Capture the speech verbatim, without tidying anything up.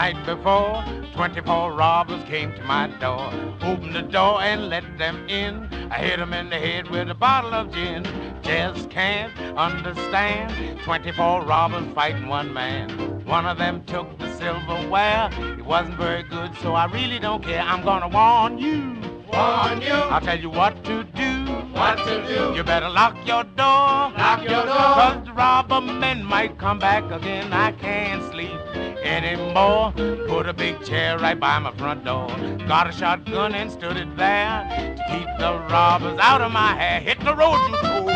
night before, twenty-four robbers came to my door. Opened the door and let them in. I hit them in the head with a bottle of gin. Just can't understand twenty-four robbers fighting one man. One of them took the silverware. It wasn't very good, so I really don't care. I'm gonna warn you. Warn you. I'll tell you what to do. What to do? You better lock your door. Lock your door. Cause the robber men might come back again. I can't sleep anymore. Put a big chair right by my front door. Got a shotgun and stood it there to keep the robbers out of my hair. Hit the road, you fool.